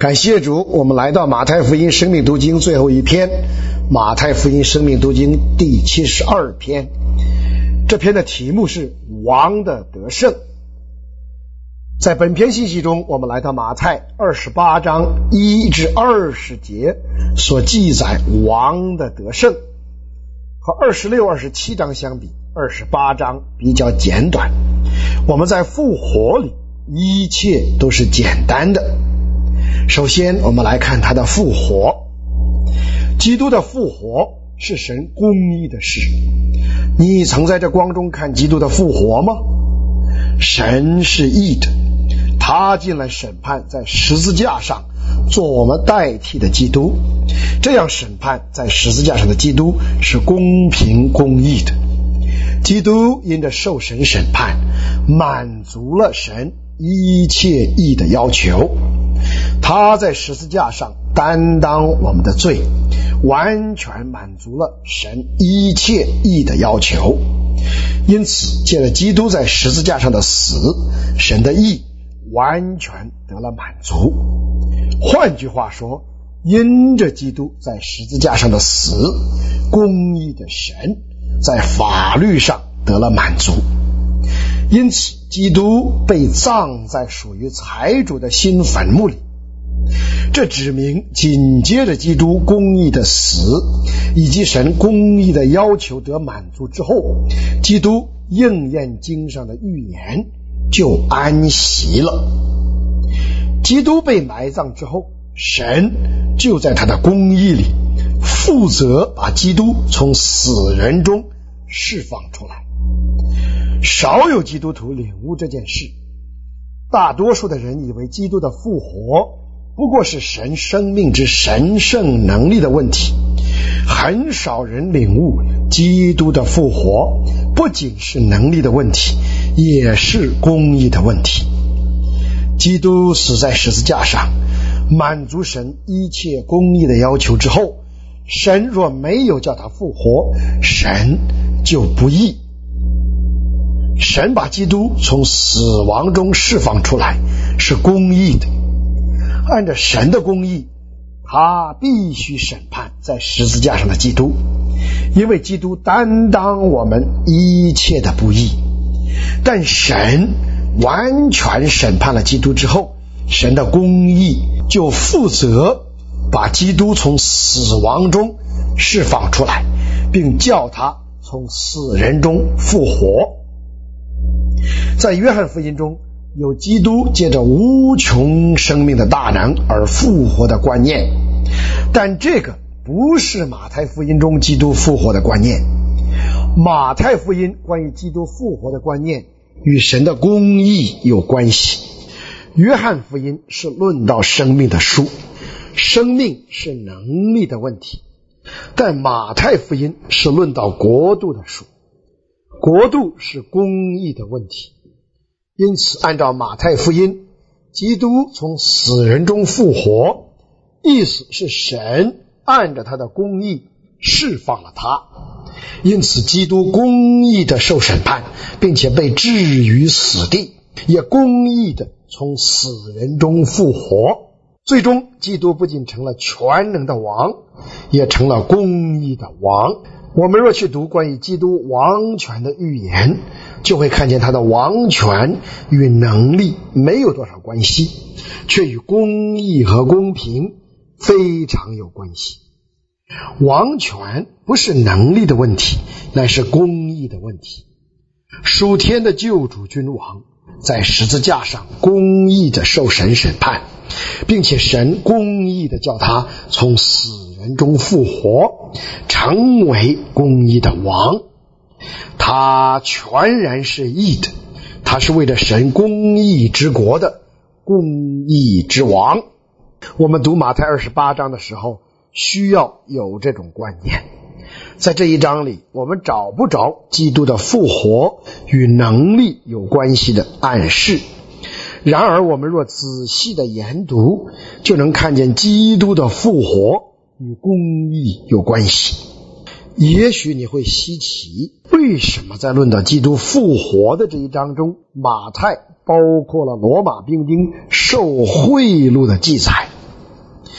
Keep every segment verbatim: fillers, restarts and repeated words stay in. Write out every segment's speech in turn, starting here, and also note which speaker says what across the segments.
Speaker 1: 感谢主，我们来到马太福音生命读经最后一篇，马太福音生命读经第七十二篇。这篇的题目是王的得胜。在本篇信息中，我们来到马太二十八章一至二十节所记载王的得胜。和二十六、二十七章相比，二十八章比较简短。我们在复活里一切都是简单的。首先我们来看他的复活。基督的复活是神公义的事。你曾在这光中看基督的复活吗？神是义的，他进来审判在十字架上做我们代替的基督，这样审判在十字架上的基督是公平公义的。基督因着受神审判，满足了神一切义的要求。他在十字架上担当我们的罪，完全满足了神一切义的要求。因此借着基督在十字架上的死，神的义完全得了满足。换句话说，因着基督在十字架上的死，公义的神在法律上得了满足。因此基督被葬在属于财主的新坟墓里。这指明紧接着基督公义的死以及神公义的要求得满足之后，基督应验经上的预言，就安息了。基督被埋葬之后，神就在他的公义里负责把基督从死人中释放出来。少有基督徒领悟这件事，大多数的人以为基督的复活不过是神生命之神圣能力的问题，很少人领悟基督的复活不仅是能力的问题，也是公义的问题。基督死在十字架上，满足神一切公义的要求之后，神若没有叫他复活，神就不义。神把基督从死亡中释放出来是公义的，按照神的公义，他必须审判在十字架上的基督，因为基督担当我们一切的不义。但神完全审判了基督之后，神的公义就负责把基督从死亡中释放出来，并叫他从死人中复活。在约翰福音中有基督借着无穷生命的大能而复活的观念，但这个不是马太福音中基督复活的观念。马太福音关于基督复活的观念与神的公义有关系，约翰福音是论到生命的书，生命是能力的问题，但马太福音是论到国度的书，国度是公义的问题。因此按照马太福音，基督从死人中复活，意思是神按照他的公义释放了他，因此基督公义的受审判，并且被置于死地，也公义的从死人中复活。最终基督不仅成了全能的王，也成了公义的王。我们若去读关于基督王权的预言，就会看见他的王权与能力没有多少关系，却与公义和公平非常有关系。王权不是能力的问题，乃是公义的问题。属天的救主君王在十字架上公义的受神审判，并且神公义的叫他从死人中复活，成为公义的王。他全然是义的，他是为了神公义之国的公义之王。我们读马太二十八章的时候需要有这种观念。在这一章里我们找不着基督的复活与能力有关系的暗示，然而我们若仔细的研读，就能看见基督的复活与公义有关系。也许你会稀奇，为什么在论到基督复活的这一章中，马太包括了罗马兵丁受贿赂的记载？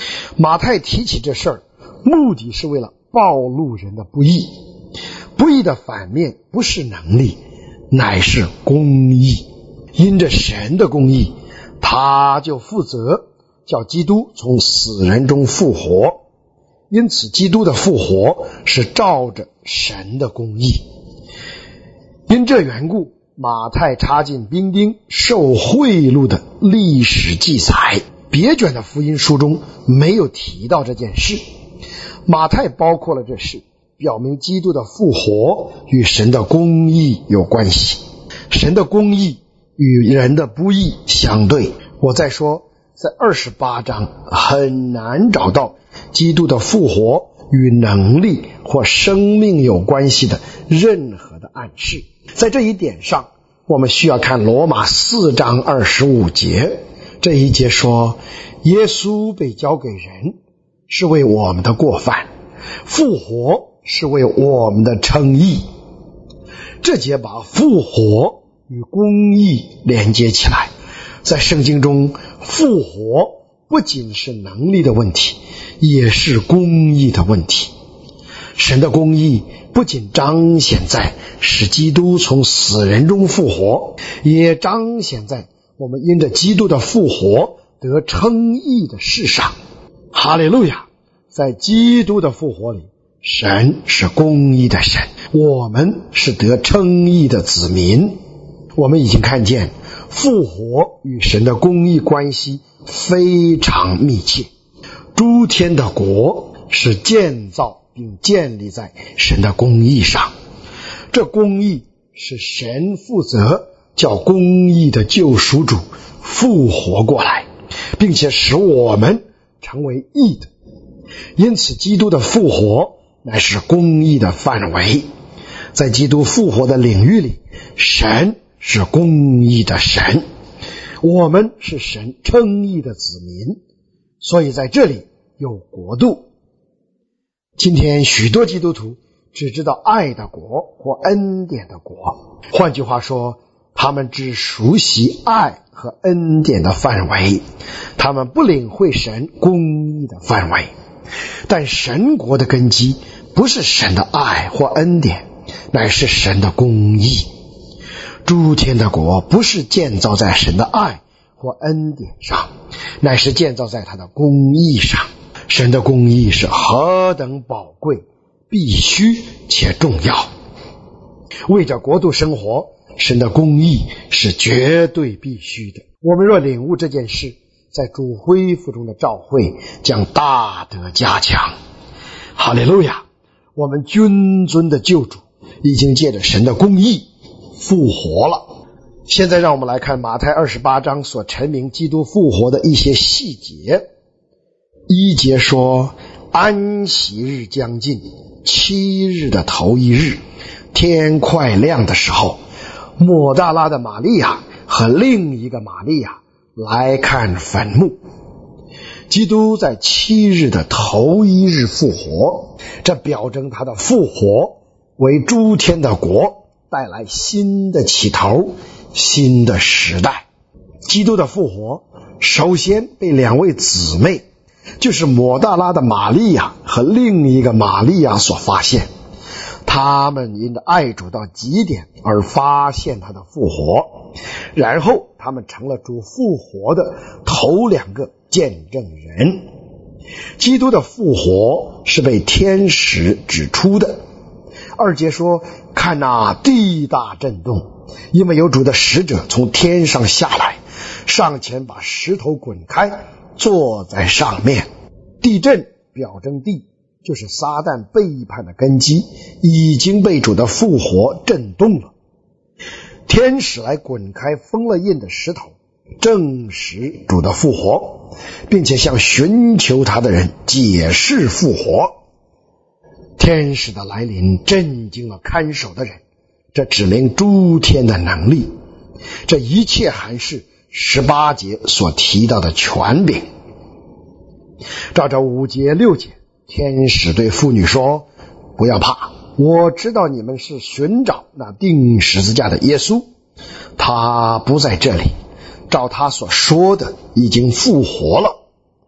Speaker 1: 马太提起这事儿，目的是为了暴露人的不义。不义的反面不是能力，乃是公义。因着神的公义，他就负责叫基督从死人中复活。因此基督的复活是照着神的公义。因这缘故，马太插进兵丁受贿赂的历史记载，别卷的福音书中没有提到这件事。马太包括了这事，表明基督的复活与神的公义有关系。神的公义与人的不义相对。我再说，在二十八章很难找到基督的复活与能力或生命有关系的任何的暗示。在这一点上，我们需要看罗马四章二十五节。这一节说，耶稣被交给人是为我们的过犯，复活是为我们的称义。这节把复活与公义连接起来。在圣经中，复活不仅是能力的问题，也是公义的问题。神的公义不仅彰显在使基督从死人中复活，也彰显在我们因着基督的复活得称义的事上。哈利路亚！在基督的复活里，神是公义的神，我们是得称义的子民。我们已经看见复活与神的公义关系非常密切。诸天的国是建造并建立在神的公义上，这公义是神负责叫公义的救赎主复活过来，并且使我们成为义的。因此基督的复活乃是公义的范围。在基督复活的领域里，神是公义的神，我们是神称义的子民，所以在这里有国度。今天许多基督徒只知道爱的国或恩典的国，换句话说，他们只熟悉爱和恩典的范围，他们不领会神公义的范围。但神国的根基不是神的爱或恩典，乃是神的公义。诸天的国不是建造在神的爱或恩典上，乃是建造在他的公义上。神的公义是何等宝贵、必须且重要。为着国度生活，神的公义是绝对必须的。我们若领悟这件事，在主恢复中的召会将大得加强。哈利路亚！我们君尊的救主已经借着神的公义复活了。现在让我们来看马太二十八章所陈明基督复活的一些细节。一节说，安息日将近，七日的头一日，天快亮的时候，抹大拉的玛利亚和另一个玛利亚来看坟墓。基督在七日的头一日复活，这表征他的复活为诸天的国带来新的起头，新的时代。基督的复活首先被两位姊妹，就是抹大拉的玛利亚和另一个玛利亚所发现。他们因着爱主到极点而发现他的复活，然后他们成了主复活的头两个见证人。基督的复活是被天使指出的。二节说，看那地大震动，因为有主的使者从天上下来，上前把石头滚开，坐在上面。地震表征地，就是撒旦背叛的根基已经被主的复活震动了。天使来滚开封了印的石头，证实主的复活，并且向寻求他的人解释复活。天使的来临震惊了看守的人，这指明诸天的能力。这一切还是十八节所提到的权柄。照着五节六节，天使对妇女说，不要怕，我知道你们是寻找那钉十字架的耶稣，他不在这里，照他所说的已经复活了。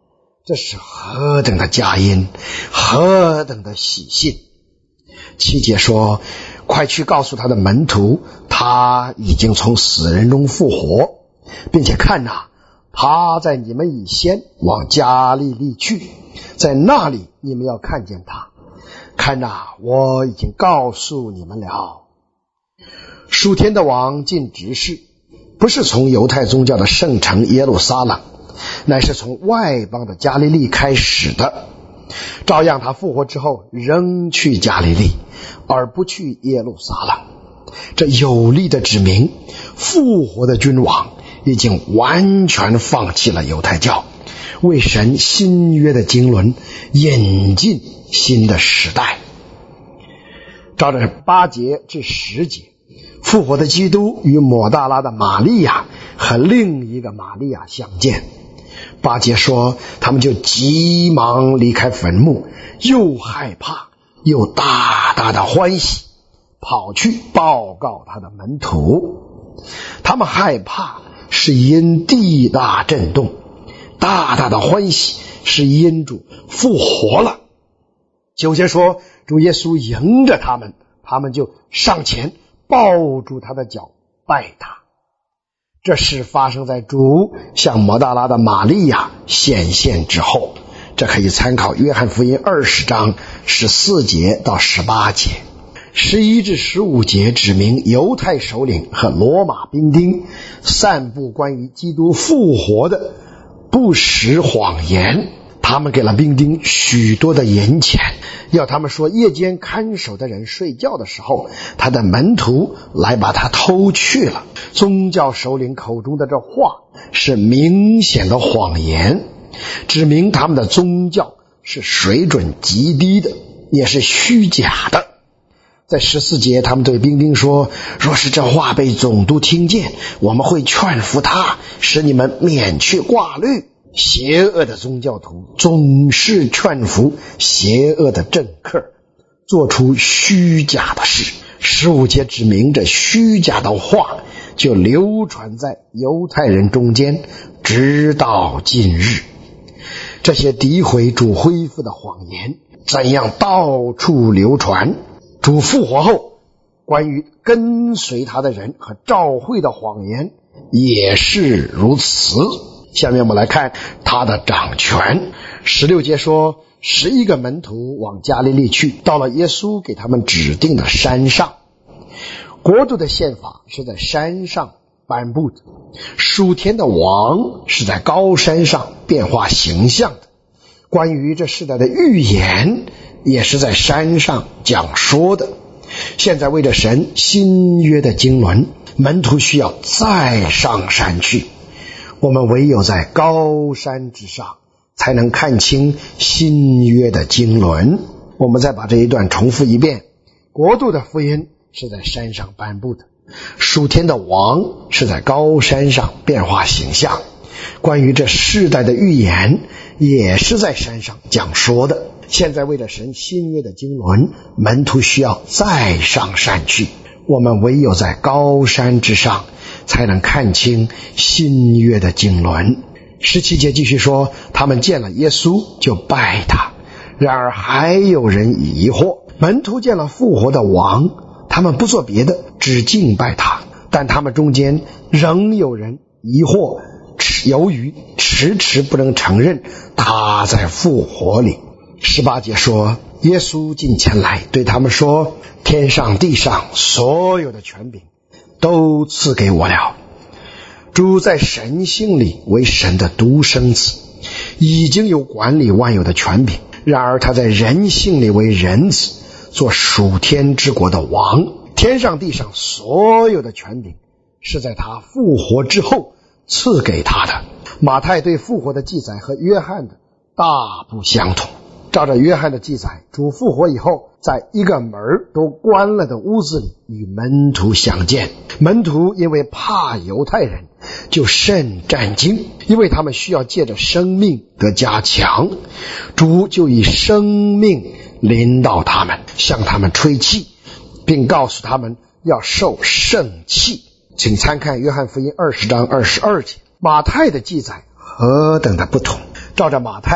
Speaker 1: 这是何等的佳音，何等的喜信。七节说，快去告诉他的门徒，他已经从死人中复活，并且看哪，他在你们以先往加利利去，在那里你们要看见他。看哪，我已经告诉你们了。属天的王进执事，不是从犹太宗教的圣城耶路撒冷，乃是从外邦的加利利开始的。照样他复活之后仍去加利利，而不去耶路撒冷。这有力的指明，复活的君王已经完全放弃了犹太教，为神新约的经纶引进新的时代。照着八节至十节，复活的基督与抹大拉的玛利亚和另一个玛利亚相见。八节说，他们就急忙离开坟墓，又害怕又大大的欢喜，跑去报告他的门徒。他们害怕是因地大震动，大大的欢喜是因主复活了。九节说，主耶稣迎着他们，他们就上前抱住他的脚拜他。这事发生在主向抹大拉的玛利亚显现之后，这可以参考约翰福音二十章十四节到十八节。十一至十五节指明犹太首领和罗马兵丁散布关于基督复活的不实谎言，他们给了兵丁许多的银钱，要他们说夜间看守的人睡觉的时候，他的门徒来把他偷去了。宗教首领口中的这话是明显的谎言，指明他们的宗教是水准极低的，也是虚假的。在十四节，他们对兵丁说，若是这话被总督听见，我们会劝服他，使你们免去挂虑。邪恶的宗教徒总是劝服邪恶的政客，做出虚假的事。十五节指明这虚假的话就流传在犹太人中间，直到今日。这些诋毁主恢复的谎言怎样到处流传，主复活后关于跟随他的人和召会的谎言也是如此。下面我们来看他的掌权。十六节说，十一个门徒往加利利去，到了耶稣给他们指定的山上。国度的宪法是在山上颁布的，属天的王是在高山上变化形象的，关于这世代的预言也是在山上讲说的。现在为了神新约的经纶，门徒需要再上山去，我们唯有在高山之上才能看清新约的经纶。我们再把这一段重复一遍，国度的福音是在山上颁布的，属天的王是在高山上变化形象，关于这世代的预言也是在山上讲说的。现在为了神新约的经纶，门徒需要再上山去，我们唯有在高山之上才能看清新约的经纶。十七节继续说，他们见了耶稣就拜他，然而还有人疑惑。门徒见了复活的王，他们不做别的，只敬拜他，但他们中间仍有人疑惑，由于迟迟不能承认他在复活里。十八节说，耶稣近前来对他们说，天上地上所有的权柄都赐给我了。主在神性里为神的独生子，已经有管理万有的权柄，然而他在人性里为人子，做属天之国的王。天上地上所有的权柄是在他复活之后赐给他的。马太对复活的记载和约翰的大不相同。照着约翰的记载，主复活以后，在一个门都关了的屋子里与门徒相见。门徒因为怕犹太人，就甚战惊，因为他们需要借着生命得加强。主就以生命临到他们，向他们吹气，并告诉他们要受圣气。请参看约翰福音二十章二十二节。马太的记载何等的不同。照着马太，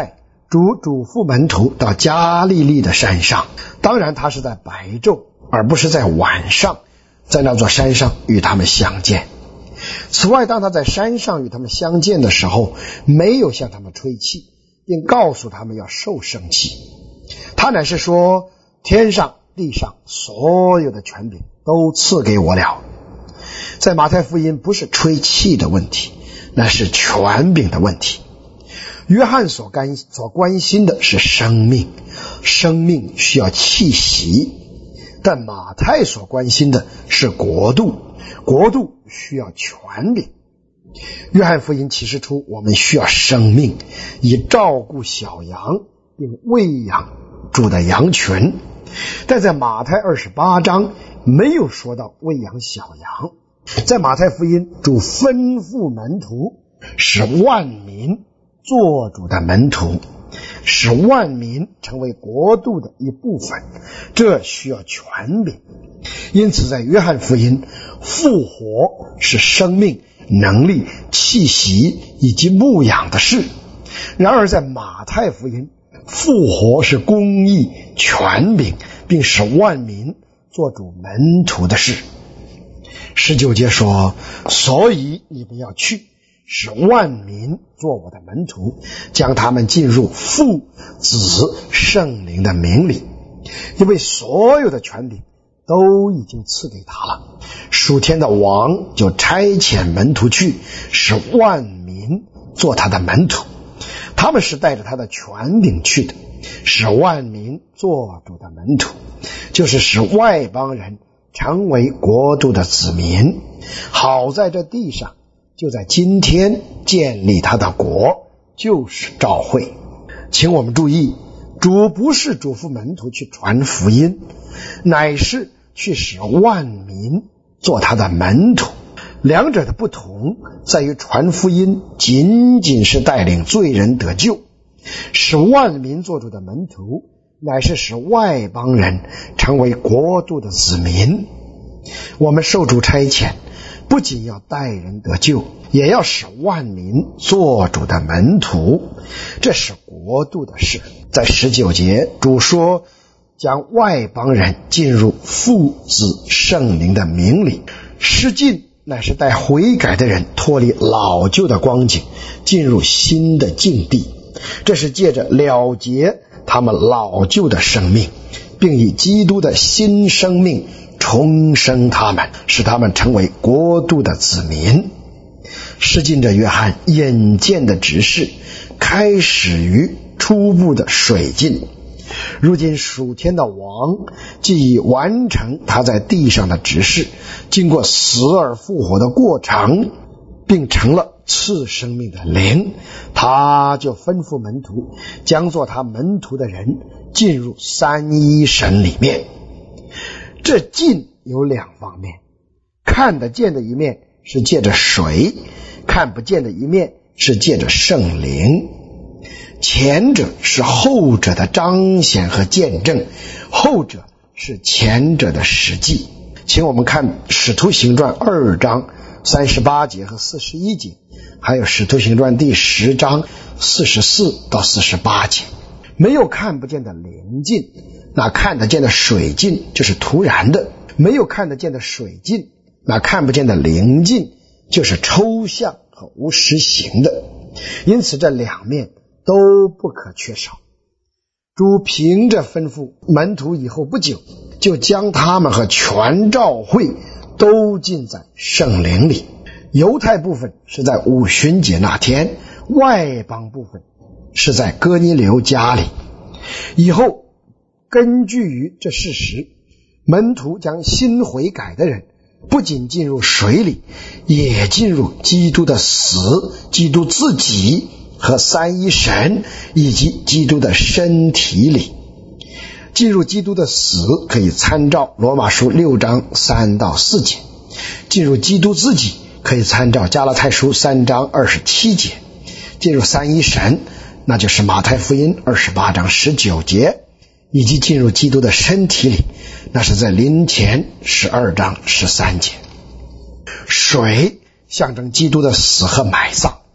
Speaker 1: 主嘱咐门徒到加利利的山上，当然他是在白昼，而不是在晚上，在那座山上与他们相见。此外，当他在山上与他们相见的时候，没有向他们吹气，并告诉他们要受圣气。他乃是说，天上地上所有的权柄都赐给我了。在马太福音不是吹气的问题，那是权柄的问题。约翰所干所关心的是生命，生命需要气息，但马太所关心的是国度，国度需要权柄。约翰福音启示出我们需要生命，以照顾小羊并喂养主的羊群，但在马太二十八章没有说到喂养小羊。在马太福音，主吩咐门徒使万民做主的门徒，使万民成为国度的一部分，这需要权柄。因此在约翰福音，复活是生命、能力、气息以及牧养的事。然而在马太福音，复活是公义、权柄，并使万民做主门徒的事。十九节说，所以你们要去，使万民做我的门徒，将他们进入父、子、圣灵的名里，因为所有的权柄都已经赐给他了。属天的王就差遣门徒去，使万民做他的门徒。他们是带着他的权柄去的，使万民做主的门徒，就是使外邦人成为国度的子民，好在这地上就在今天建立他的国，就是召会。请我们注意，主不是嘱咐门徒去传福音，乃是去使万民做他的门徒。两者的不同在于，传福音仅仅是带领罪人得救，使万民做主的门徒乃是使外邦人成为国度的子民。我们受主差遣，不仅要带人得救，也要使万民做主的门徒，这是国度的事。在十九节，主说将外邦人进入父、子、圣灵的名里。施浸乃是带悔改的人脱离老旧的光景，进入新的境地，这是借着了结他们老旧的生命，并以基督的新生命重生他们，使他们成为国度的子民。施浸者约翰引荐的执事开始于初步的水浸，如今属天的王既已完成他在地上的执事，经过死而复活的过程，并成了赐生命的灵，他就吩咐门徒将做他门徒的人进入三一神里面。这进有两方面，看得见的一面是借着水，看不见的一面是借着圣灵。前者是后者的彰显和见证，后者是前者的实际。请我们看使徒行传二章三十八节和四十一节，还有使徒行传第十章四十四到四十八节。没有看不见的灵进，那看得见的水进就是突然的；没有看得见的水进，那看不见的灵进就是抽象和无实行的。因此这两面都不可缺少。主凭着吩咐门徒以后不久，就将他们和全召会都进在圣灵里。犹太部分是在五旬节那天，外邦部分是在哥尼流家里。以后根据于这事实，门徒将新悔改的人不仅进入水里，也进入基督的死、基督自己和三一神以及基督的身体里。进入基督的死可以参照罗马书六章三到四节，进入基督自己可以参照加拉太书三章二十七节，进入三一神那就是马太福音二十八章十九节，以及进入基督的身体里，那是在临前十二章十三节。水象征基督的死和埋葬，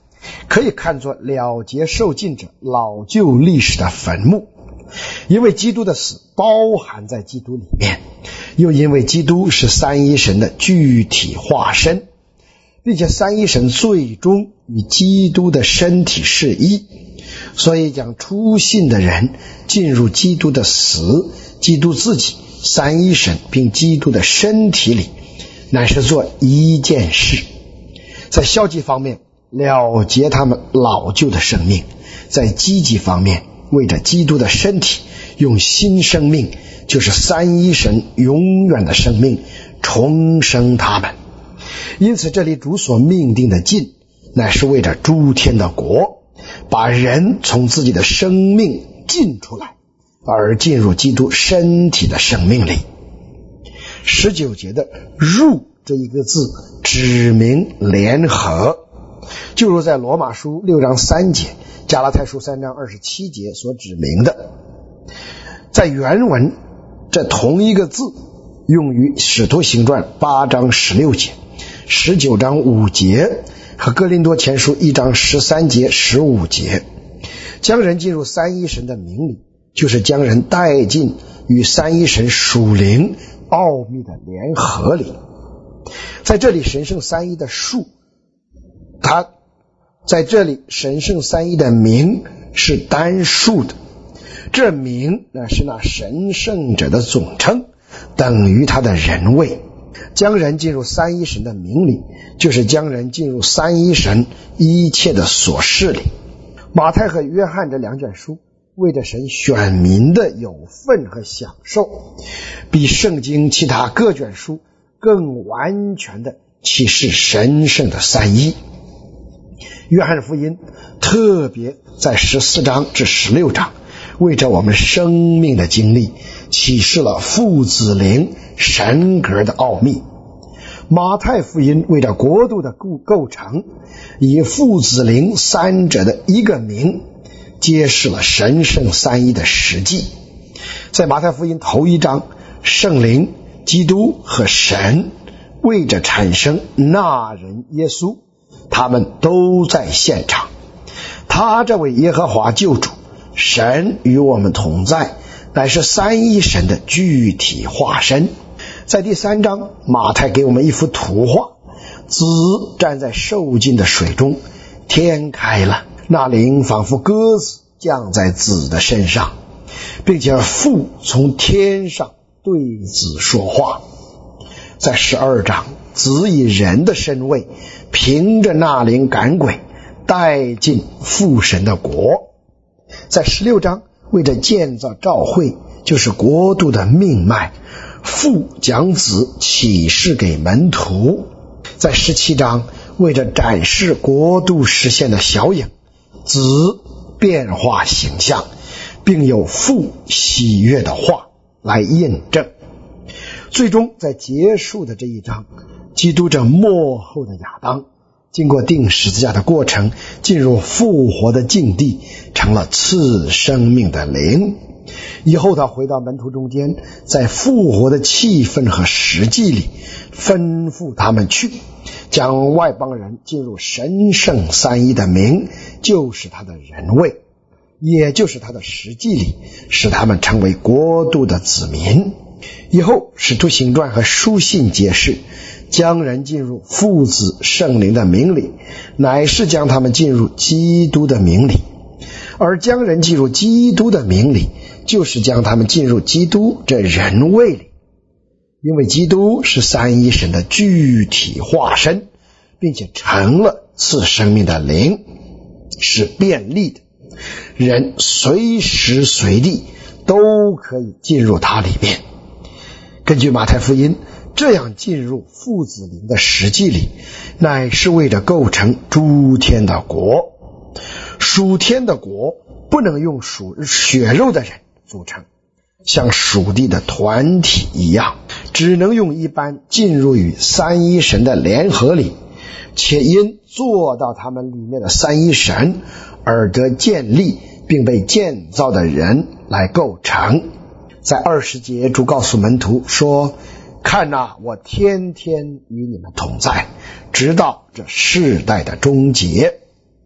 Speaker 1: 可以看作了结受尽者老旧历史的坟墓。因为基督的死包含在基督里面，又因为基督是三一神的具体化身，并且三一神最终与基督的身体是一，所以将初信的人进入基督的死、基督自己、三一神并基督的身体里，乃是做一件事。在消极方面了结他们老旧的生命，在积极方面为着基督的身体用新生命，就是三一神永远的生命重生他们。因此这里主所命定的进，乃是为着诸天的国，把人从自己的生命进出来，而进入基督身体的生命里。十九节的入这一个字指明联合，就如在罗马书六章三节、加拉太书三章二十七节所指明的。在原文这同一个字用于使徒行传八章十六节、十九章五节和哥林多前书一章十三节十五节。将人进入三一神的名里，就是将人带进与三一神属灵奥秘的联合里。在这里神圣三一的数，它在这里神圣三一的名是单数的，这名那是那神圣者的总称，等于他的人位。将人进入三一神的名里，就是将人进入三一神一切的所事里。马太和约翰这两卷书为着神选民的有份和享受，比圣经其他各卷书更完全的启示神圣的三一。约翰福音特别在十四章至十六章为着我们生命的经历启示了父子灵神格的奥秘。马太福音为着国度的构构成，以父子灵三者的一个名揭示了神圣三一的实际。在马太福音头一章，圣灵、基督和神为着产生那人耶稣，他们都在现场。他这位耶和华救主，神与我们同在，乃是三一神的具体化身。在第三章，马太给我们一幅图画，子站在受尽的水中，天开了，那灵仿佛鸽子降在子的身上，并且父从天上对子说话。在十二章，子以人的身位凭着那灵赶鬼，带进父神的国。在十六章，为着建造教会，就是国度的命脉，父将子启示给门徒。在十七章，为着展示国度实现的小影，子变化形象，并有父喜悦的话来印证。最终在结束的这一章，基督这末后的亚当经过钉十字架的过程，进入复活的境地，成了赐生命的灵。以后他回到门徒中间，在复活的气氛和实际里吩咐他们去，将外邦人进入神圣三一的名，就是他的人位，也就是他的实际里，使他们成为国度的子民。以后使徒行传和书信解释，将人进入父子圣灵的名里，乃是将他们进入基督的名里。而将人进入基督的名里，就是将他们进入基督这人位里。因为基督是三一神的具体化身，并且成了赐生命的灵，是便利的，人随时随地都可以进入他里面。根据马太福音，这样进入父子灵的实际里，乃是为着构成诸天的国。属天的国不能用属血肉的人组成，像属地的团体一样，只能用一般进入与三一神的联合里，且因做到他们里面的三一神而得建立并被建造的人来构成。在二十节，主告诉门徒说，看哪，我天天与你们同在，直到这世代的终结。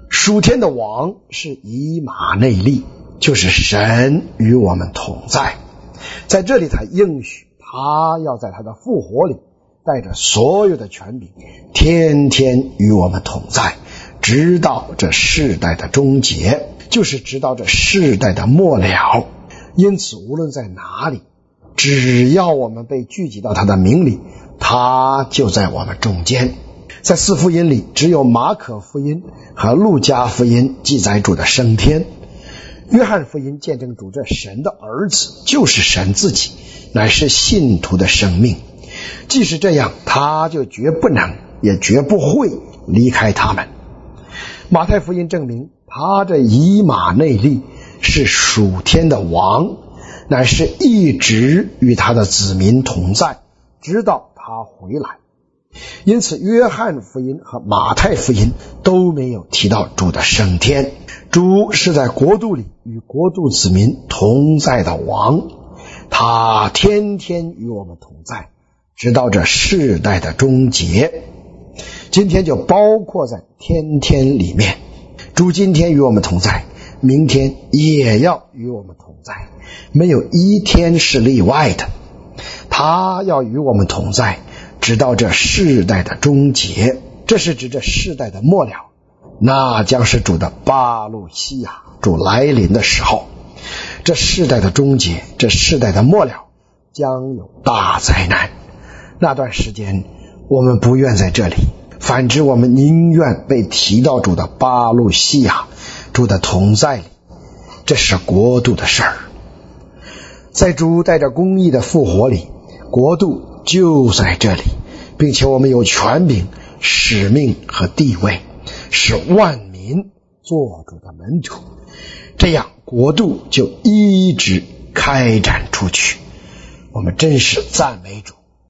Speaker 1: 属天的王是以马内利，就是神与我们同在。在这里他应许他要在他的复活里带着所有的权柄，天天与我们同在，直到这世代的终结，就是直到这世代的末了。因此无论在哪里，只要我们被聚集到他的名里，他就在我们中间。在四福音里，只有马可福音和路加福音记载主的升天，约翰福音见证主这神的儿子就是神自己，乃是信徒的生命。即使这样，他就绝不能也绝不会离开他们。马太福音证明他这以马内利是属天的王，乃是一直与他的子民同在，直到他回来。因此约翰福音和马太福音都没有提到主的升天。主是在国度里与国度子民同在的王，他天天与我们同在，直到这世代的终结。今天就包括在天天里面，主今天与我们同在，明天也要与我们同在，没有一天是例外的。他要与我们同在，直到这世代的终结。这是指这世代的末了，那将是主的巴路西亚，主来临的时候。这世代的终结，这世代的末了，将有大灾难。那段时间我们不愿在这里，反之我们宁愿被提到主的巴路西亚，主的同在里。这是国度的事儿。在主带着公义的复活里，国度就在这里，并且我们有权柄、使命和地位，使万民做主的门徒，这样国度就一直开展出去。我们真是赞美主。